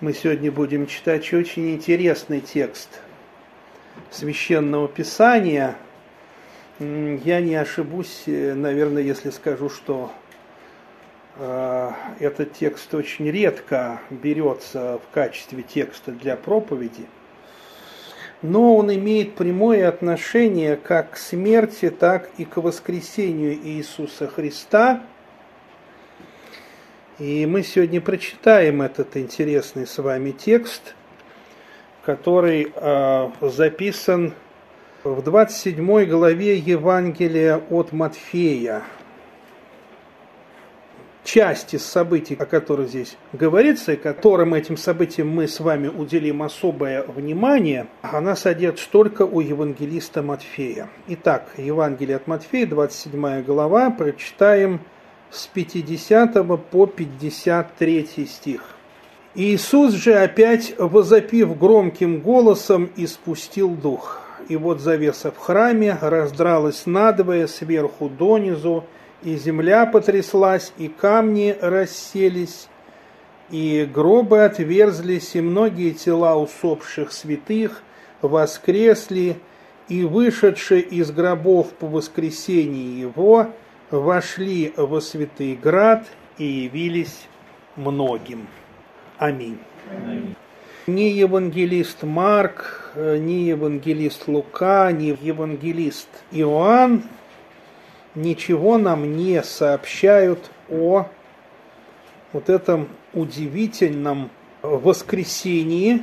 Мы сегодня будем читать очень интересный текст Священного Писания. Я не ошибусь, наверное, если скажу, что этот текст очень редко берется в качестве текста для проповеди, но он имеет прямое отношение как к смерти, так и к воскресению Иисуса Христа. И мы сегодня прочитаем этот интересный с вами текст, который записан в 27 главе Евангелия от Матфея. Часть из событий, о которых здесь говорится, и которым этим событиям мы с вами уделим особое внимание, она содержится только у евангелиста Матфея. Итак, Евангелие от Матфея, 27 глава, прочитаем с 50 по 53 стих. «Иисус же опять, возопив громким голосом, испустил дух. И вот завеса в храме раздралась надвое сверху донизу, и земля потряслась, и камни расселись, и гробы отверзлись, и многие тела усопших святых воскресли, и вышедшие из гробов по воскресении его вошли во святый град и явились многим». Аминь. Аминь. Ни евангелист Марк, ни евангелист Лука, ни евангелист Иоанн ничего нам не сообщают о вот этом удивительном воскресении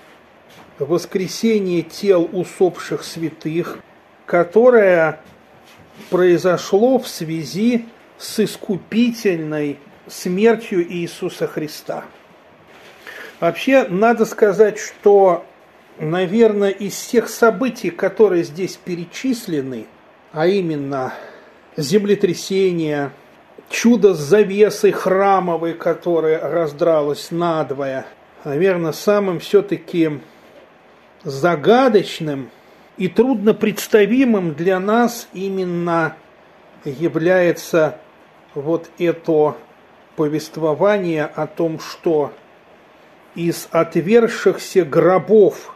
тел усопших святых, которое произошло в связи с искупительной смертью Иисуса Христа. Вообще, надо сказать, что, наверное, из всех событий, которые здесь перечислены, а именно землетрясение, чудо с завесой храмовой, которая раздралась надвое, наверное, самым все-таки загадочным и труднопредставимым для нас именно является вот это повествование о том, что из отверзшихся гробов,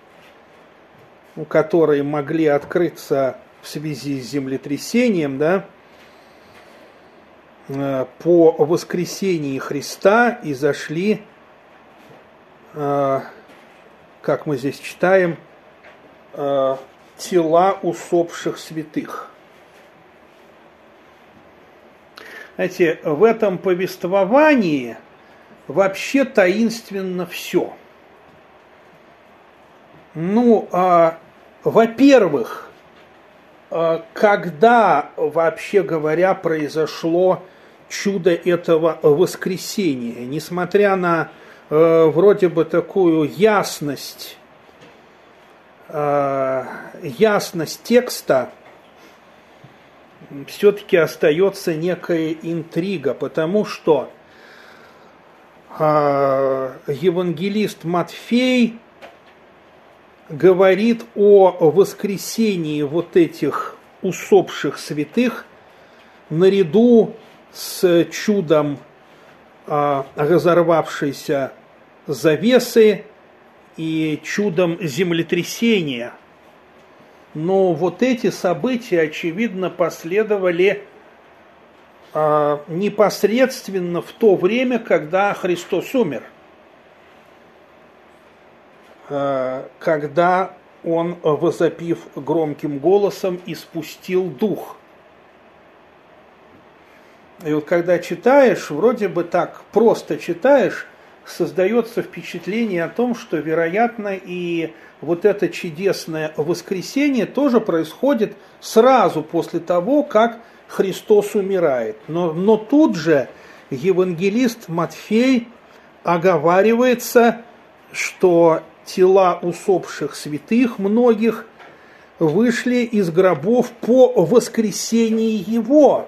которые могли открыться в связи с землетрясением, по воскресении Христа изошли, как мы здесь читаем, тела усопших святых. Знаете, в этом повествовании вообще таинственно все. Во-первых, когда, вообще говоря, произошло чудо этого воскресения, несмотря на вроде бы такую ясность текста, все-таки остается некая интрига, потому что евангелист Матфей говорит о воскресении вот этих усопших святых наряду с чудом разорвавшейся завесы и чудом землетрясения. Но вот эти события, очевидно, последовали непосредственно в то время, когда Христос умер, когда Он, возопив громким голосом, испустил дух. И вот когда читаешь, вроде бы так просто читаешь, создается впечатление о том, что, вероятно, и вот это чудесное воскресение тоже происходит сразу после того, как Христос умирает. Но тут же евангелист Матфей оговаривается, что тела усопших святых многих вышли из гробов по воскресении Его.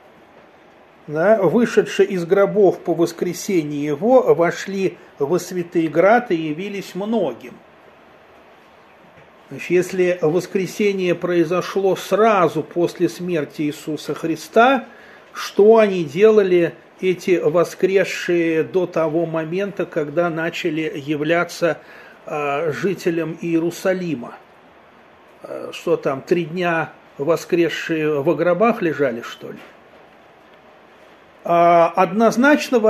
Вышедшие из гробов по воскресении Его вошли во святый град и явились многим. Значит, если воскресение произошло сразу после смерти Иисуса Христа, что они делали эти воскресшие до того момента, когда начали являться жителям Иерусалима. Что там, 3 дня воскресшие во гробах лежали, что ли? Однозначный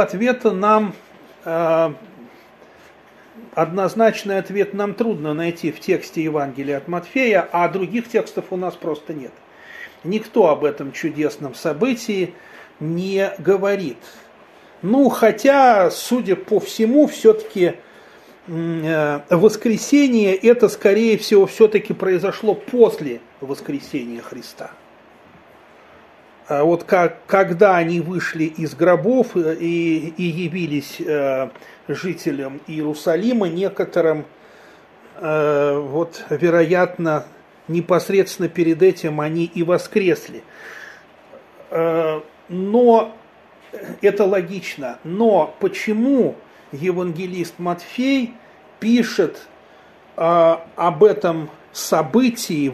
ответ нам трудно найти в тексте Евангелия от Матфея, а других текстов у нас просто нет. Никто об этом чудесном событии не говорит. Хотя, судя по всему, все-таки воскресение это, скорее всего, все-таки произошло после воскресения Христа. А вот когда они вышли из гробов и явились жителям Иерусалима, некоторым, вероятно, непосредственно перед этим они и воскресли. Но это логично. Но почему евангелист Матфей пишет об этом событии,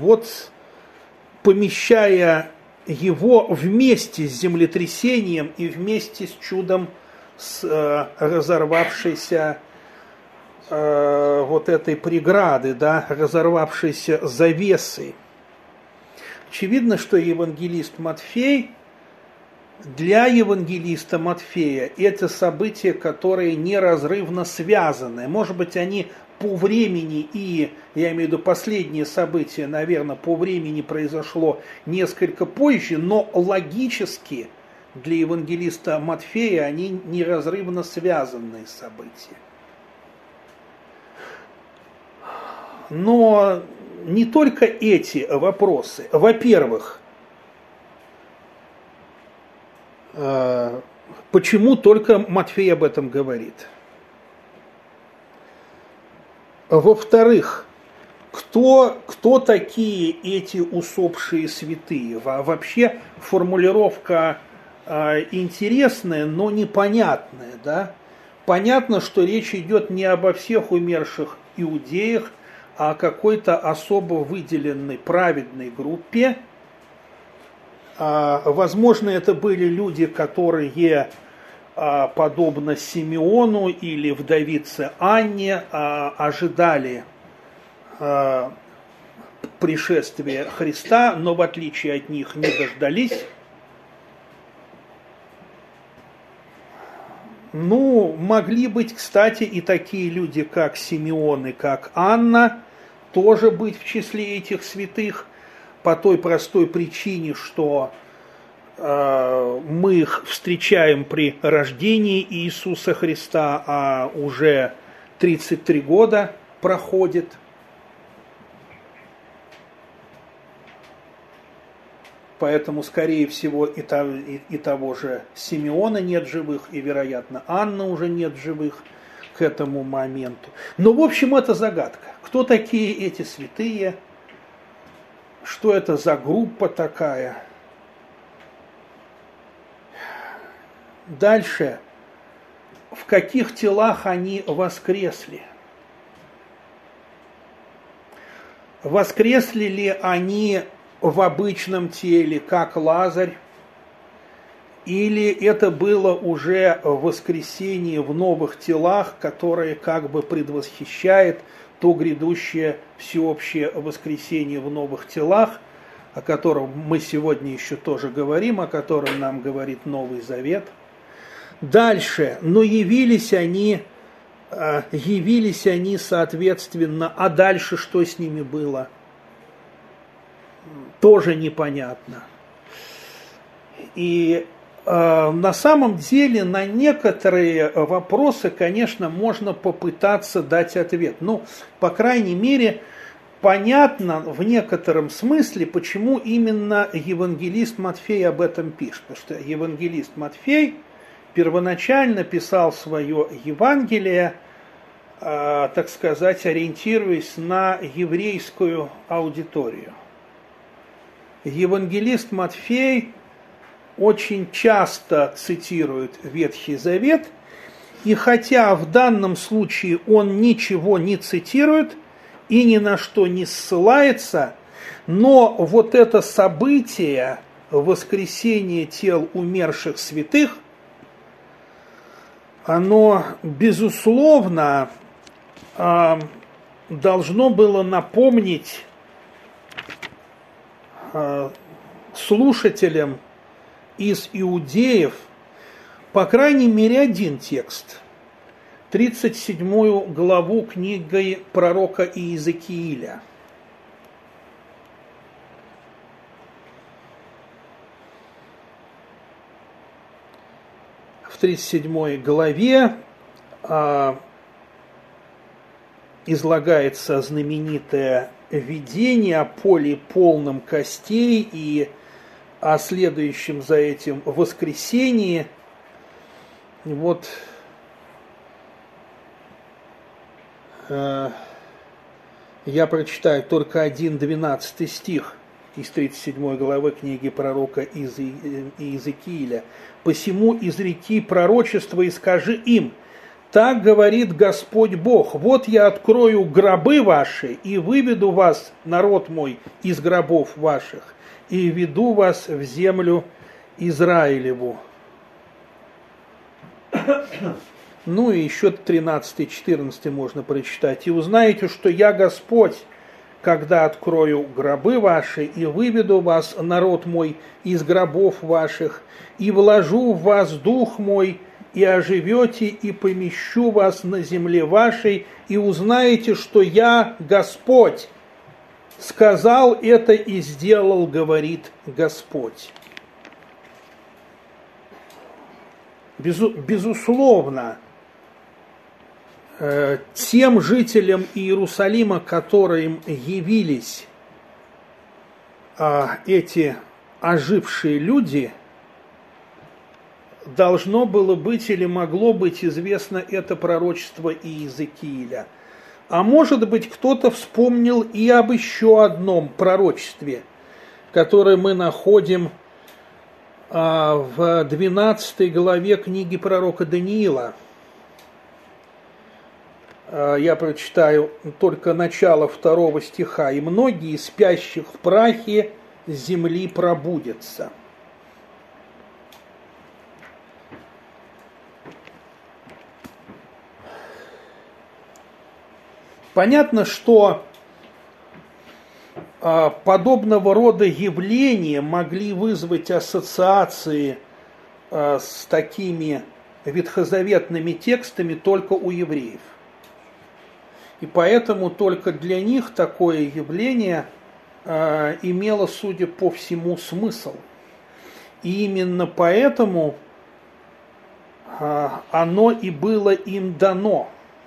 помещая его вместе с землетрясением и вместе с чудом с разорвавшейся этой преграды, разорвавшейся завесой. Очевидно, что для евангелиста Матфея это события, которые неразрывно связаны. Может быть, они по времени, я имею в виду последнее событие, наверное, по времени произошло несколько позже, но логически для евангелиста Матфея они неразрывно связанные события. Но не только эти вопросы. Во-первых, почему только Матфей об этом говорит? Во-вторых, кто такие эти усопшие святые? Вообще формулировка интересная, но непонятная. Да? Понятно, что речь идет не обо всех умерших иудеях, а о какой-то особо выделенной праведной группе. Возможно, это были люди, которые, подобно Симеону или вдовице Анне, ожидали пришествия Христа, но в отличие от них не дождались. Могли быть, кстати, и такие люди, как Симеон и как Анна, тоже быть в числе этих святых, по той простой причине, что мы их встречаем при рождении Иисуса Христа, а уже 33 года проходит. Поэтому, скорее всего, и того же Симеона нет живых, и, вероятно, Анны уже нет живых к этому моменту. Но, в общем, это загадка. Кто такие эти святые? Что это за группа такая? Дальше. В каких телах они воскресли? Воскресли ли они в обычном теле, как Лазарь? Или это было уже воскресение в новых телах, которое как бы предвосхищает то грядущее всеобщее воскресение в новых телах, о котором мы сегодня еще тоже говорим, о котором нам говорит Новый Завет. Дальше, но явились они, соответственно, а дальше что с ними было? Тоже непонятно. И на самом деле на некоторые вопросы, конечно, можно попытаться дать ответ. По крайней мере, понятно в некотором смысле, почему именно евангелист Матфей об этом пишет. Потому что евангелист Матфей первоначально писал свое Евангелие, так сказать, ориентируясь на еврейскую аудиторию. Евангелист Матфей очень часто цитирует Ветхий Завет, и хотя в данном случае он ничего не цитирует и ни на что не ссылается, но вот это событие воскресения тел умерших святых, оно, безусловно, должно было напомнить слушателям из иудеев, по крайней мере, один текст, 37 главу книги пророка Иезекииля. В 37 главе излагается знаменитое видение о поле полном костей и о следующем за этим воскресении. Вот я прочитаю только 1-12 стих из 37 главы книги пророка Иезекииля. «Посему изреки пророчество и скажи им, так говорит Господь Бог, вот я открою гробы ваши и выведу вас, народ мой, из гробов ваших, и веду вас в землю Израилеву». Ну и еще 13-14 можно прочитать. «И узнаете, что я Господь, когда открою гробы ваши и выведу вас, народ мой, из гробов ваших, и вложу в вас дух мой, и оживете, и помещу вас на земле вашей, и узнаете, что я Господь. Сказал это и сделал, говорит Господь». Безусловно, тем жителям Иерусалима, которым явились эти ожившие люди, должно было быть или могло быть известно это пророчество Иезекииля. А может быть, кто-то вспомнил и об еще одном пророчестве, которое мы находим в 12 главе книги пророка Даниила. Я прочитаю только начало 2 стиха. «И многие спящих в прахе земли пробудятся». Понятно, что подобного рода явления могли вызвать ассоциации с такими ветхозаветными текстами только у евреев. И поэтому только для них такое явление имело, судя по всему, смысл. И именно поэтому оно и было им дано.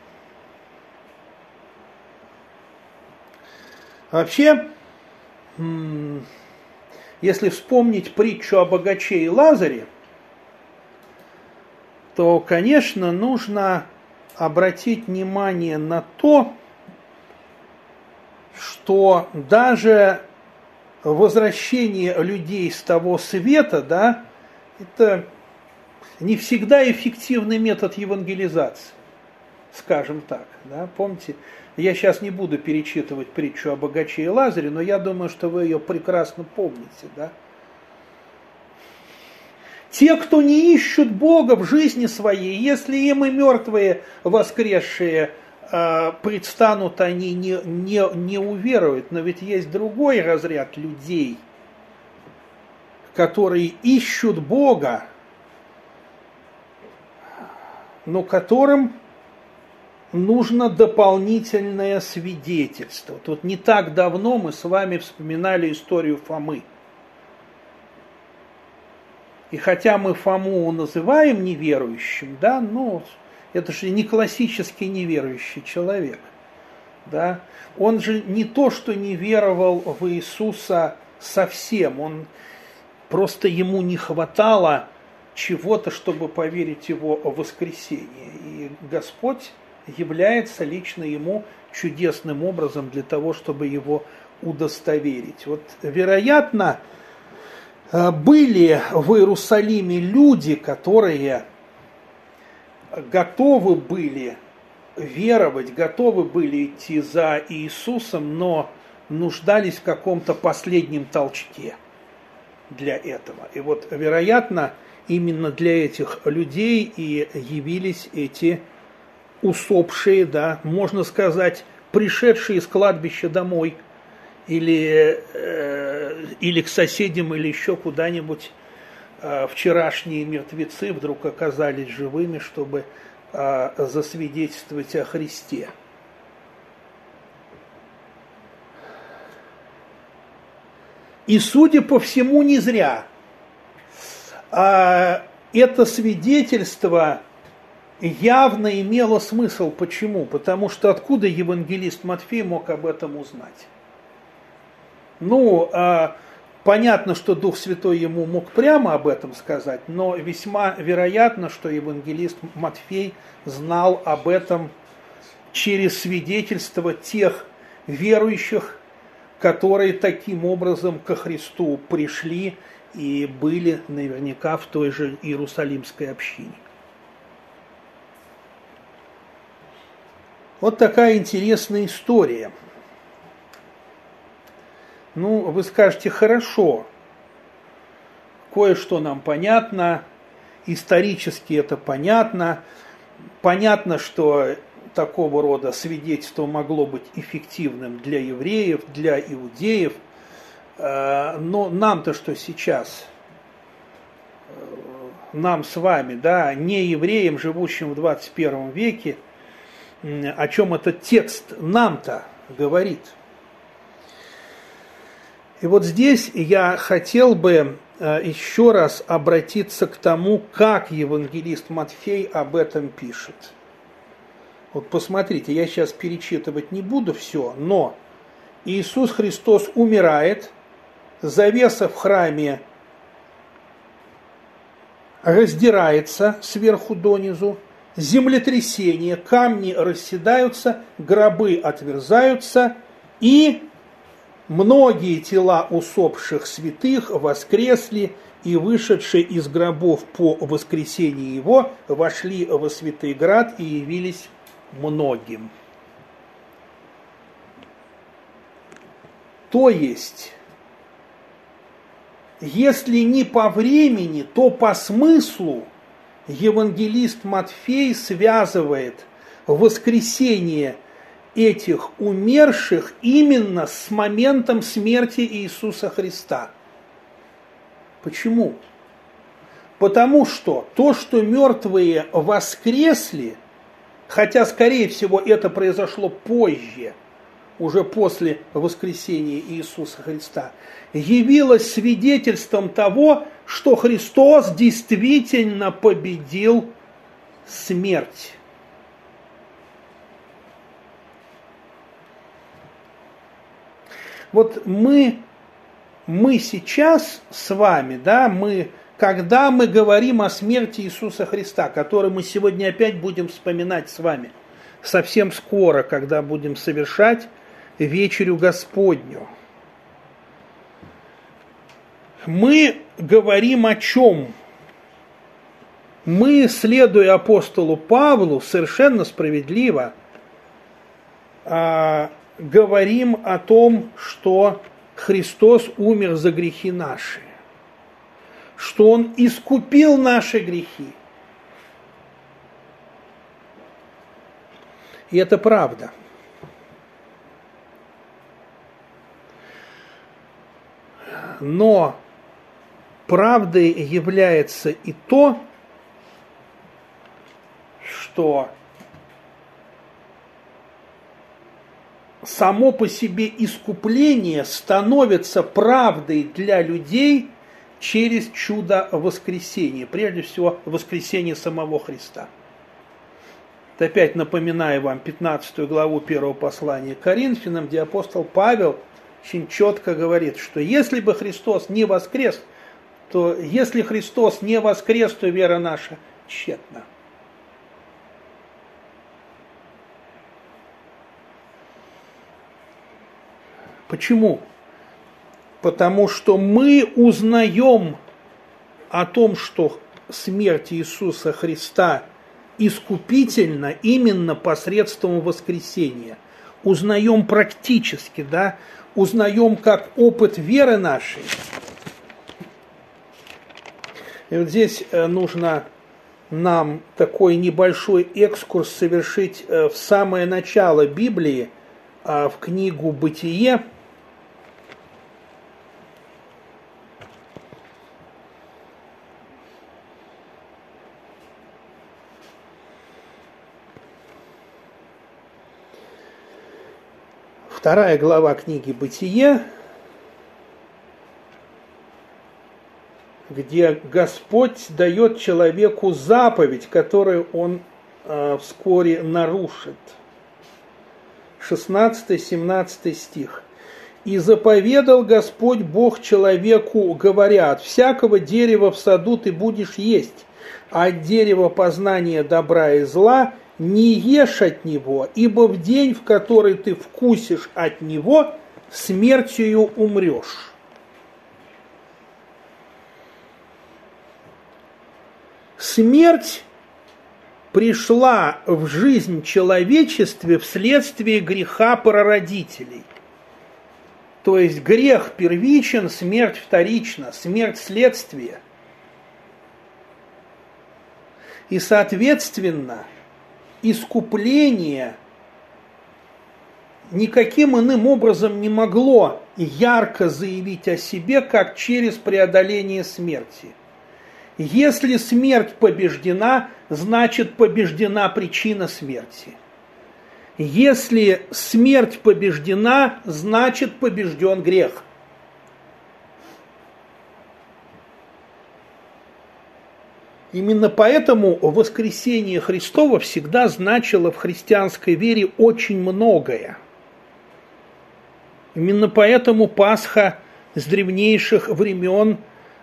Вообще, если вспомнить притчу о богаче и Лазаре, то, конечно, нужно обратить внимание на то, что даже возвращение людей с того света, да, это не всегда эффективный метод евангелизации, скажем так. Да. Помните, я сейчас не буду перечитывать притчу о богаче и Лазаре, но я думаю, что вы ее прекрасно помните. Да. Те, кто не ищут Бога в жизни своей, если им и мертвые воскресшие предстанут, они не уверуют. Но ведь есть другой разряд людей, которые ищут Бога, но которым нужно дополнительное свидетельство. Тут не так давно мы с вами вспоминали историю Фомы. И хотя мы Фому называем неверующим, да, но это же не классический неверующий человек. Да. Он же не то, что не веровал в Иисуса совсем, он просто ему не хватало чего-то, чтобы поверить в его воскресение. И Господь является лично ему чудесным образом для того, чтобы его удостоверить. Вот, вероятно, были в Иерусалиме люди, которые готовы были веровать, готовы были идти за Иисусом, но нуждались в каком-то последнем толчке для этого. И вот, вероятно, именно для этих людей и явились эти усопшие, да, можно сказать, пришедшие из кладбища домой или к соседям, или еще куда-нибудь, вчерашние мертвецы вдруг оказались живыми, чтобы засвидетельствовать о Христе. И, судя по всему, не зря. Это свидетельство явно имело смысл. Почему? Потому что откуда евангелист Матфей мог об этом узнать? Понятно, что Дух Святой ему мог прямо об этом сказать, но весьма вероятно, что евангелист Матфей знал об этом через свидетельство тех верующих, которые таким образом ко Христу пришли и были наверняка в той же Иерусалимской общине. Вот такая интересная история. Вы скажете, хорошо, кое-что нам понятно, исторически это понятно, понятно, что такого рода свидетельство могло быть эффективным для евреев, для иудеев, но нам-то что сейчас? Нам с вами, да, не евреям, живущим в 21 веке, о чем этот текст нам-то говорит. И вот здесь я хотел бы еще раз обратиться к тому, как евангелист Матфей об этом пишет. Вот посмотрите, я сейчас перечитывать не буду все, но Иисус Христос умирает, завеса в храме раздирается сверху донизу, землетрясение, камни расседаются, гробы отверзаются, и многие тела усопших святых воскресли, и вышедшие из гробов по воскресении его вошли во святый град и явились многим. То есть, если не по времени, то по смыслу евангелист Матфей связывает воскресение этих умерших именно с моментом смерти Иисуса Христа. Почему? Потому что то, что мертвые воскресли, хотя, скорее всего, это произошло позже, уже после воскресения Иисуса Христа, явилось свидетельством того, что Христос действительно победил смерть. Вот мы сейчас с вами, да, когда мы говорим о смерти Иисуса Христа, который мы сегодня опять будем вспоминать с вами, совсем скоро, когда будем совершать вечерю Господню, мы говорим о чем? Мы, следуя апостолу Павлу, совершенно справедливо говорим о том, что Христос умер за грехи наши, что Он искупил наши грехи. И это правда. Но правдой является и то, что само по себе искупление становится правдой для людей через чудо воскресения, прежде всего воскресение самого Христа. Это опять напоминаю вам 15 главу 1 послания к Коринфянам, где апостол Павел очень четко говорит, что если бы Христос не воскрес, то вера наша тщетна. Почему? Потому что мы узнаем о том, что смерть Иисуса Христа искупительна именно посредством воскресения. Узнаем практически, да? Узнаем как опыт веры нашей. И вот здесь нужно нам такой небольшой экскурс совершить в самое начало Библии, в книгу «Бытие». Вторая глава книги «Бытие», где Господь дает человеку заповедь, которую он вскоре нарушит. 16-17 стих. «И заповедал Господь Бог человеку, говоря, от всякого дерева в саду ты будешь есть, а от дерева познания добра и зла не ешь от него, ибо в день, в который ты вкусишь от него, смертью умрешь». Смерть пришла в жизнь человечестве вследствие греха прародителей. То есть грех первичен, смерть вторична, смерть следствие. И, соответственно, искупление никаким иным образом не могло ярко заявить о себе, как через преодоление смерти. Если смерть побеждена, значит побеждена причина смерти. Если смерть побеждена, значит побежден грех. Именно поэтому воскресение Христово всегда значило в христианской вере очень многое. Именно поэтому Пасха с древнейших времен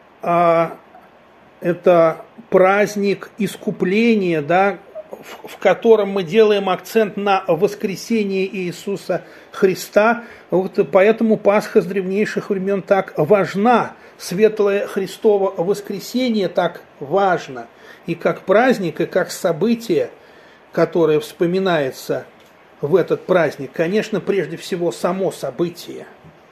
это праздник искупления, да, в котором мы делаем акцент на воскресение Иисуса Христа. Вот поэтому Пасха с древнейших времен так важна. Светлое Христово воскресение так важно. И как праздник, и как событие, которое вспоминается в этот праздник. Конечно, прежде всего, само событие.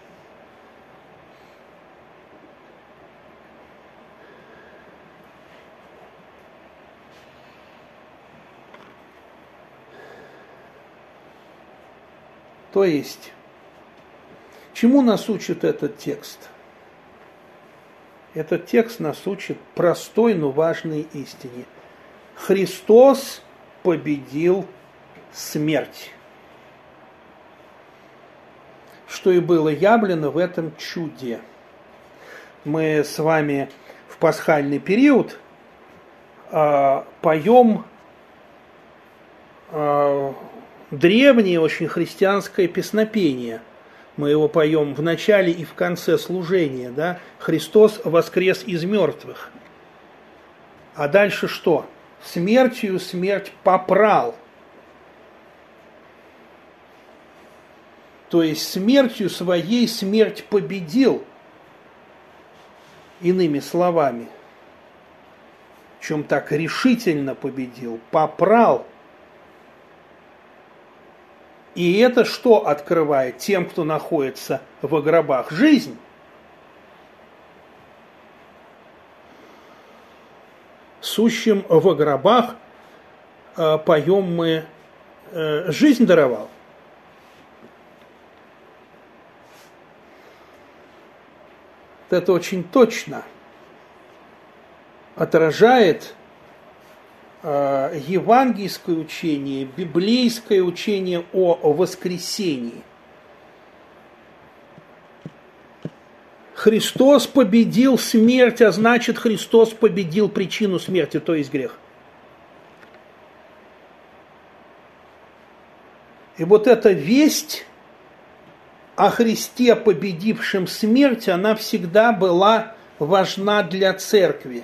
То есть, чему нас учит этот текст? Этот текст нас учит простой, но важной истине. Христос победил смерть. Что и было явлено в этом чуде. Мы с вами в пасхальный период поем древнее очень христианское песнопение. Мы его поем в начале и в конце служения. Да? Христос воскрес из мертвых. А дальше что? Смертью смерть попрал. То есть смертью своей смерть победил. Иными словами. Чем так решительно победил? Попрал. И это что открывает тем, кто находится во гробах? Жизнь. Сущим во гробах поем мы «Жизнь даровал». Это очень точно отражает евангельское учение, библейское учение о воскресении. Христос победил смерть, а значит, Христос победил причину смерти, то есть грех. И вот эта весть о Христе, победившем смерть, она всегда была важна для церкви.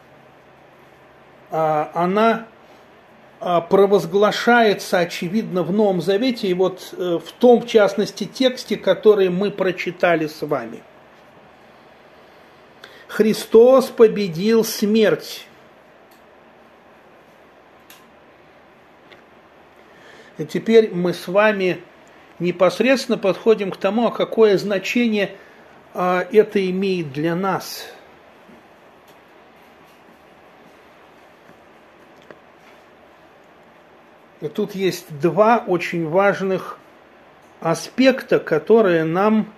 Она провозглашается, очевидно, в Новом Завете, и вот в том, в частности, тексте, который мы прочитали с вами. Христос победил смерть. И теперь мы с вами непосредственно подходим к тому, а какое значение это имеет для нас. тут есть два очень важных аспекта, которые нам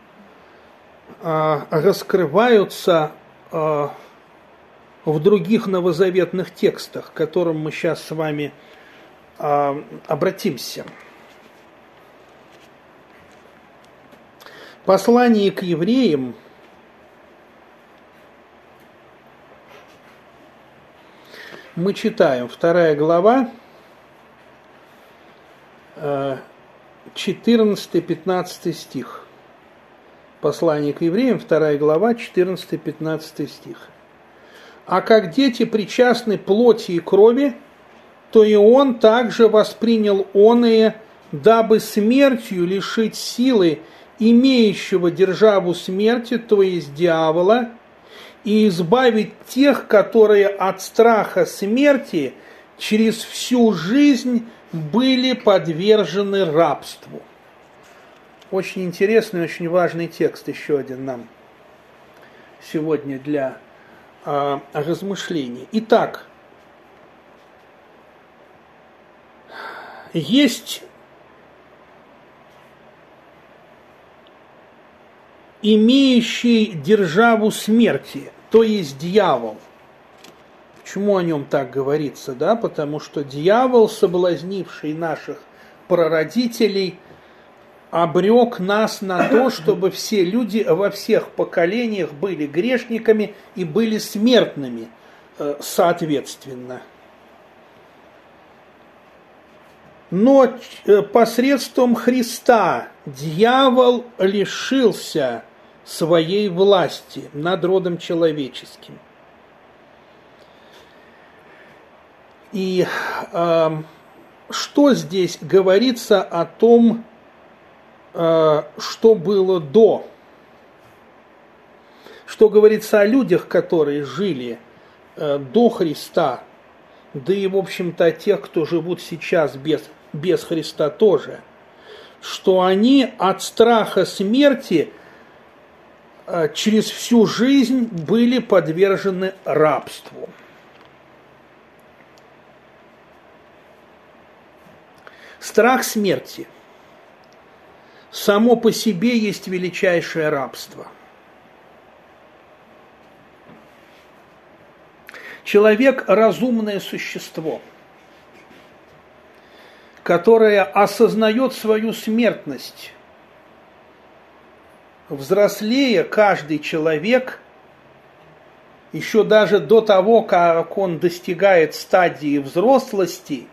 раскрываются в других новозаветных текстах, к которым мы сейчас с вами обратимся. Послание к евреям мы читаем, 2 глава, 14-15 стих. Послание к евреям, 2 глава, 14-15 стих. «А как дети причастны плоти и крови, то и он также воспринял оное, дабы смертью лишить силы имеющего державу смерти, то есть дьявола, и избавить тех, которые от страха смерти через всю жизнь были подвержены рабству». Очень интересный, очень важный текст, еще один нам сегодня для размышлений. Итак, есть имеющий державу смерти, то есть дьявол. Почему о нем так говорится? Да? Потому что дьявол, соблазнивший наших прародителей, обрек нас на то, чтобы все люди во всех поколениях были грешниками и были смертными, соответственно. Но посредством Христа дьявол лишился своей власти над родом человеческим. И что здесь говорится о том, что было до? Что говорится о людях, которые жили до Христа, да и, в общем-то, о тех, кто живут сейчас без Христа тоже, что они от страха смерти через всю жизнь были подвержены рабству. Страх смерти само по себе есть величайшее рабство. Человек – разумное существо, которое осознает свою смертность. Взрослея, каждый человек, еще даже до того, как он достигает стадии взрослости,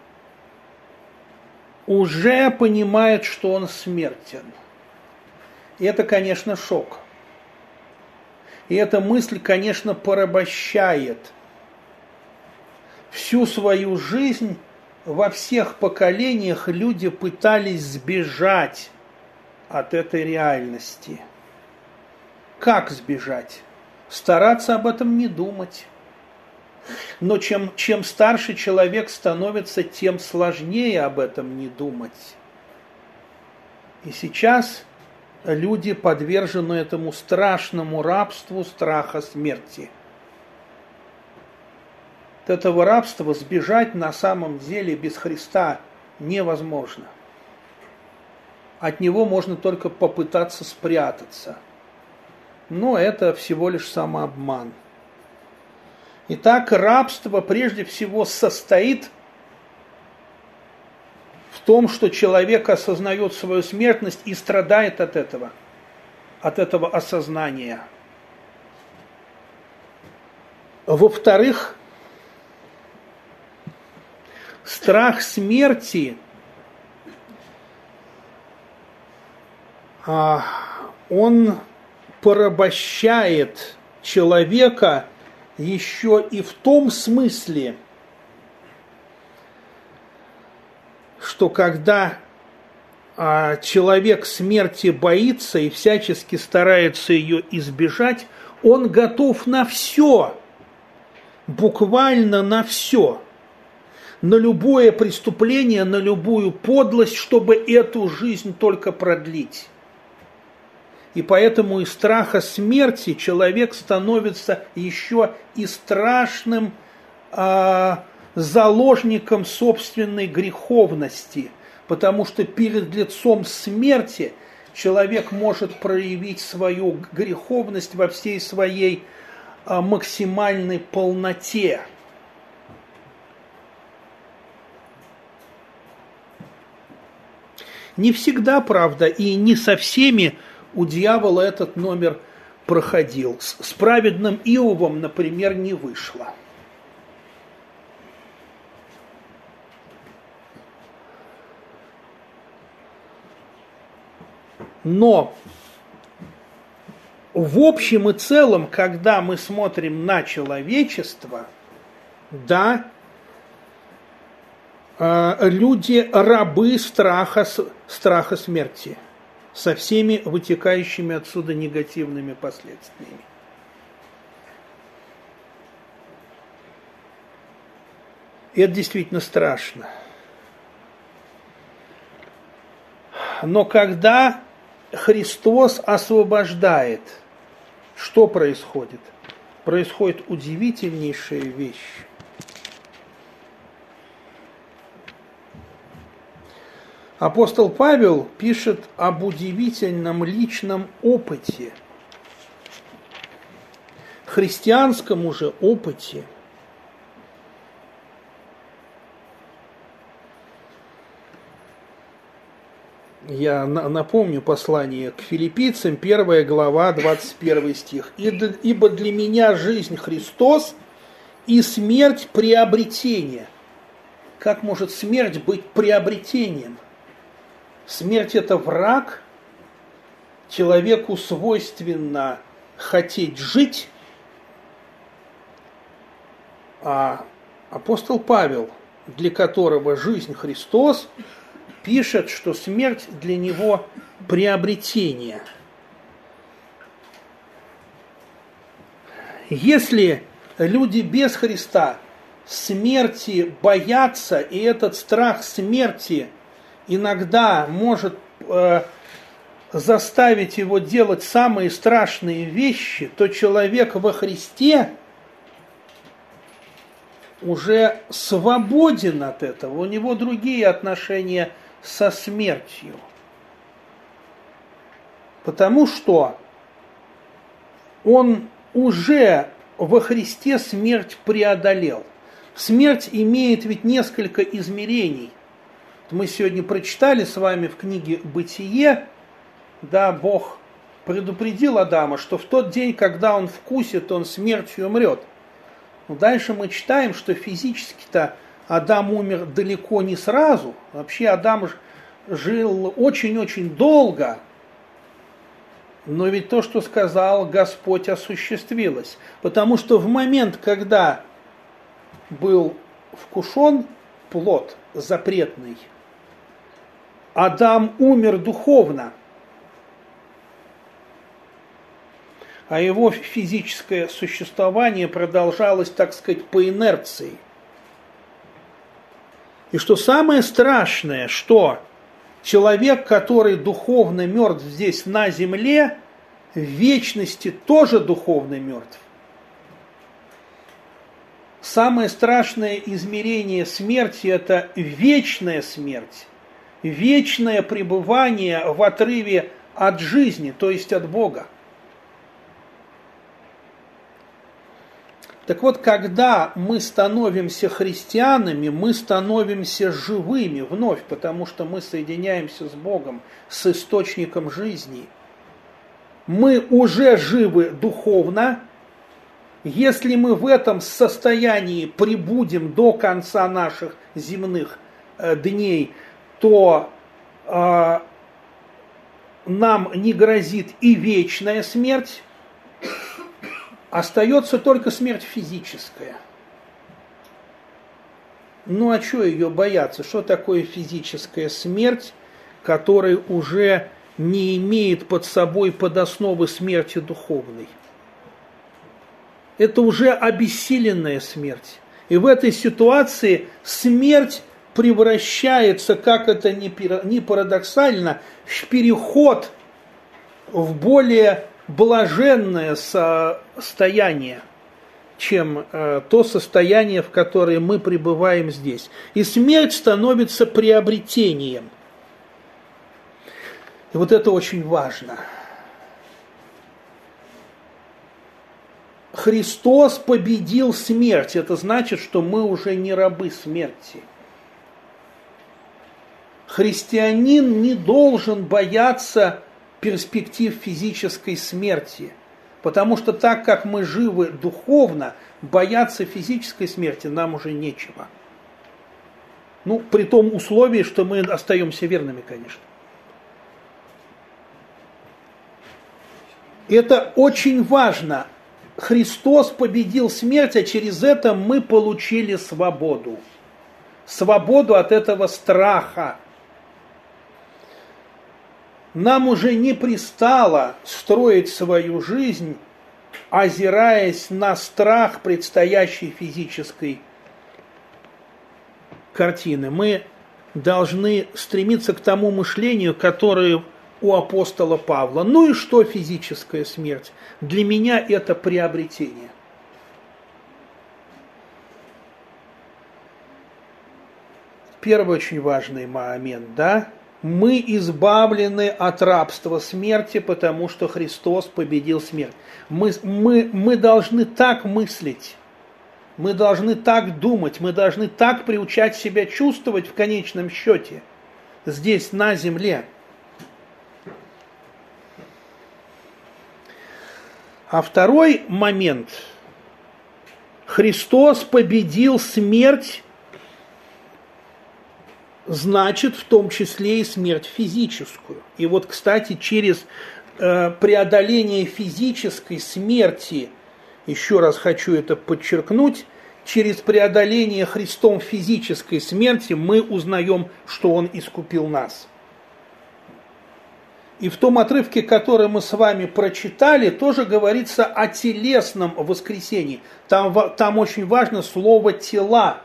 уже понимает, что он смертен. И это, конечно, шок. И эта мысль, конечно, порабощает. Всю свою жизнь во всех поколениях люди пытались сбежать от этой реальности. Как сбежать? Стараться об этом не думать. Но чем старше человек становится, тем сложнее об этом не думать. И сейчас люди подвержены этому страшному рабству страха смерти. От этого рабства сбежать на самом деле без Христа невозможно. От него можно только попытаться спрятаться. Но это всего лишь самообман. Итак, рабство прежде всего состоит в том, что человек осознает свою смертность и страдает от этого осознания. Во-вторых, страх смерти, он порабощает человека еще и в том смысле, что когда человек смерти боится и всячески старается ее избежать, он готов на все, буквально на все, на любое преступление, на любую подлость, чтобы эту жизнь только продлить. И поэтому из страха смерти человек становится еще и страшным заложником собственной греховности, потому что перед лицом смерти человек может проявить свою греховность во всей своей максимальной полноте. Не всегда, правда, и не со всеми у дьявола этот номер проходил. С праведным Иовом, например, не вышло. Но в общем и целом, когда мы смотрим на человечество, да, люди рабы страха смерти со всеми вытекающими отсюда негативными последствиями. И это действительно страшно. Но когда Христос освобождает, что происходит? Происходит удивительнейшая вещь. Апостол Павел пишет об удивительном личном опыте, христианском уже опыте. Я напомню послание к филиппийцам, 1 глава, 21 стих. «Ибо для меня жизнь Христос и смерть приобретение». Как может смерть быть приобретением? Смерть – это враг, человеку свойственно хотеть жить, а апостол Павел, для которого жизнь Христос, пишет, что смерть для него приобретение. Если люди без Христа смерти боятся, и этот страх смерти иногда может заставить его делать самые страшные вещи, то человек во Христе уже свободен от этого, у него другие отношения со смертью. Потому что он уже во Христе смерть преодолел. Смерть имеет ведь несколько измерений. Мы сегодня прочитали с вами в книге «Бытие», да, Бог предупредил Адама, что в тот день, когда он вкусит, он смертью умрет. Но дальше мы читаем, что физически-то Адам умер далеко не сразу. Вообще Адам жил очень-очень долго. Но ведь то, что сказал Господь, осуществилось. Потому что в момент, когда был вкушен плод запретный, Адам умер духовно, а его физическое существование продолжалось, так сказать, по инерции. И что самое страшное, что человек, который духовно мертв здесь на земле, в вечности тоже духовно мертв. Самое страшное измерение смерти – это вечная смерть, вечное пребывание в отрыве от жизни, то есть от Бога. Так вот, когда мы становимся христианами, мы становимся живыми вновь, потому что мы соединяемся с Богом, с источником жизни. Мы уже живы духовно. Если мы в этом состоянии пребудем до конца наших земных дней, то нам не грозит и вечная смерть. Остается только смерть физическая. Ну а что ее бояться? Что такое физическая смерть, которая уже не имеет под собой подосновы смерти духовной? Это уже обессиленная смерть. И в этой ситуации смерть превращается, как это ни парадоксально, в переход в более блаженное состояние. чем то состояние, в которое мы пребываем здесь. И смерть становится приобретением. И вот это очень важно. Христос победил смерть. Это значит, что мы уже не рабы смерти. Христианин не должен бояться перспектив физической смерти. Потому что так как мы живы духовно, бояться физической смерти нам уже нечего. Ну, при том условии, что мы остаемся верными, конечно. Это очень важно. Христос победил смерть, а через это мы получили свободу. Свободу от этого страха. Нам уже не пристало строить свою жизнь, озираясь на страх предстоящей физической картины. Мы должны стремиться к тому мышлению, которое у апостола Павла. Ну и что физическая смерть? Для меня это приобретение. Первый очень важный момент, да? Мы избавлены от рабства смерти, потому что Христос победил смерть. Мы должны так мыслить, мы должны так думать, мы должны так приучать себя чувствовать в конечном счете, здесь, на земле. А второй момент. Христос победил смерть, значит, в том числе и смерть физическую. И вот, кстати, через преодоление физической смерти, еще раз хочу это подчеркнуть, через преодоление Христом физической смерти мы узнаем, что Он искупил нас. И в том отрывке, который мы с вами прочитали, тоже говорится о телесном воскресении. Там очень важно слово «тела».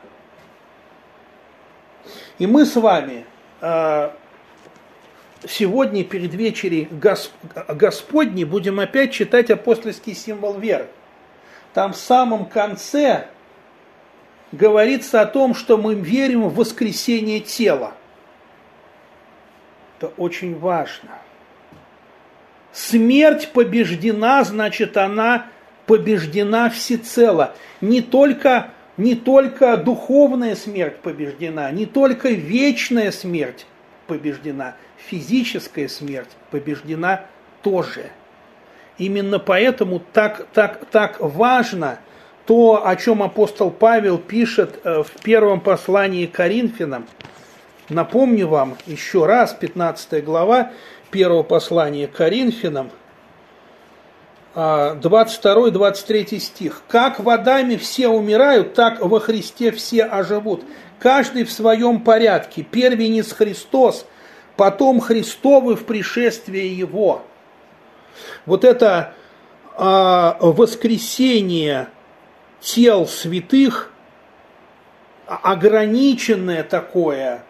И мы с вами сегодня перед вечерей Господней будем опять читать апостольский символ веры. Там в самом конце говорится о том, что мы верим в воскресение тела. Это очень важно. Смерть побеждена, значит, она побеждена всецело. Не только духовная смерть побеждена, не только вечная смерть побеждена, физическая смерть побеждена тоже. Именно поэтому так важно то, о чем апостол Павел пишет в первом послании к Коринфянам. Напомню вам еще раз, 15 глава первого послания к Коринфянам, 22-23 стих. «Как в Адаме все умирают, так во Христе все оживут. Каждый в своем порядке. Первенец Христос, потом Христовы в пришествии Его». Вот это воскресение тел святых, ограниченное такое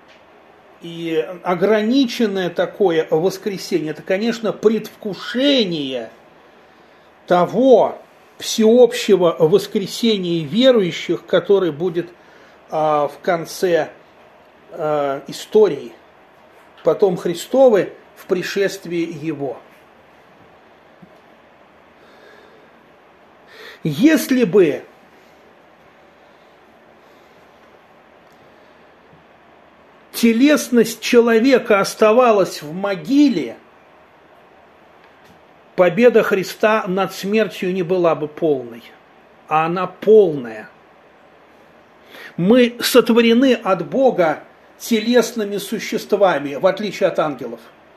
воскресение, это, конечно, предвкушение того всеобщего воскресения верующих, который будет в конце истории, потом Христовы в пришествии Его. Если бы телесность человека оставалась в могиле, победа Христа над смертью не была бы полной, а она полная. Мы сотворены от Бога телесными существами, в отличие от ангелов.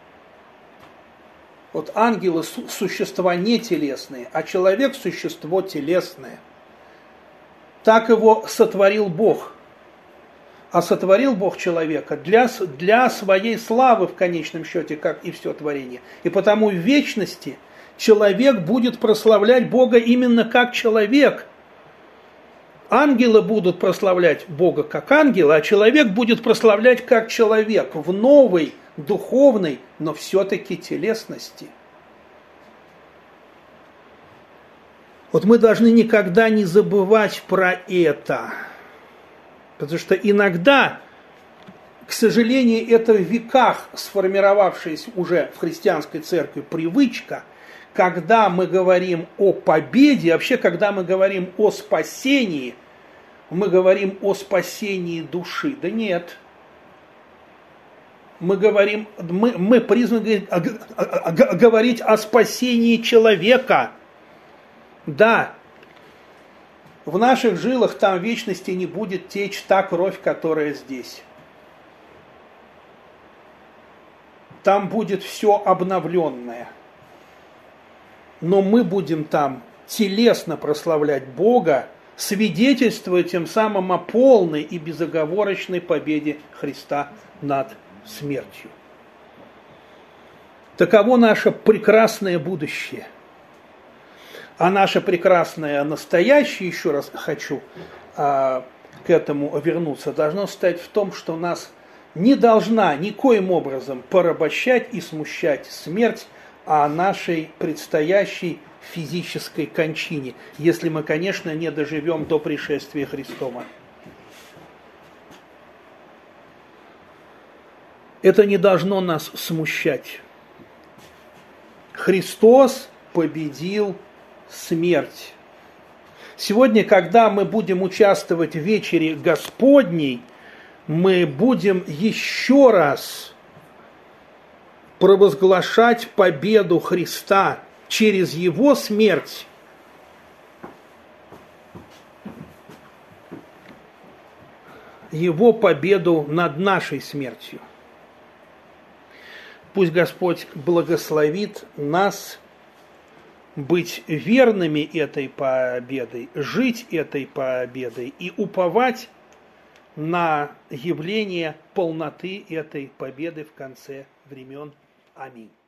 Вот ангелы – существа не телесные, а человек – существо телесное. Так его сотворил Бог. А сотворил Бог человека для своей славы в конечном счете, как и все творение. И потому в вечности человек будет прославлять Бога именно как человек. Ангелы будут прославлять Бога как ангелы, а человек будет прославлять как человек в новой, духовной, но все-таки телесности. Вот мы должны никогда не забывать про это. Потому что иногда, к сожалению, это в веках сформировавшаяся уже в христианской церкви привычка, когда мы говорим о победе, вообще, когда мы говорим о спасении, мы говорим о спасении души. Да нет. Мы призваны говорить о спасении человека. Да, в наших жилах там в вечности не будет течь та кровь, которая здесь. Там будет все обновленное. Но мы будем там телесно прославлять Бога, свидетельствуя тем самым о полной и безоговорочной победе Христа над смертью. Таково наше прекрасное будущее. А наше прекрасное настоящее, еще раз хочу к этому вернуться, должно состоять в том, что нас не должна никоим образом порабощать и смущать смерть о нашей предстоящей физической кончине, если мы, конечно, не доживем до пришествия Христова. Это не должно нас смущать. Христос победил смерть. Сегодня, когда мы будем участвовать в вечере Господней, мы будем еще раз провозглашать победу Христа через Его смерть. Его победу над нашей смертью. Пусть Господь благословит нас быть верными этой победой, жить этой победой и уповать на явление полноты этой победы в конце времен. Аминь.